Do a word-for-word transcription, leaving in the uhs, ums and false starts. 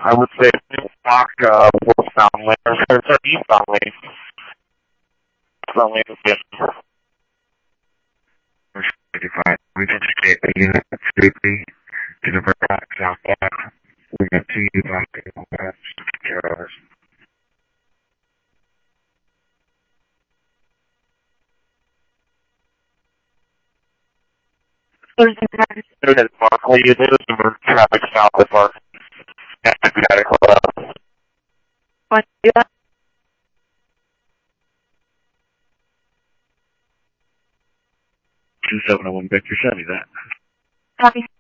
I would say stock, uh, westbound lane, or sorry, eastbound lane. Eastbound lane is good. fifty-five. We can escape the unit safely to the back southbound. We got two units on the west. Care of us. There's a Barclay unit, or traffic south of our medical. What? Yeah. two seven oh one Victor, send me that. Copy.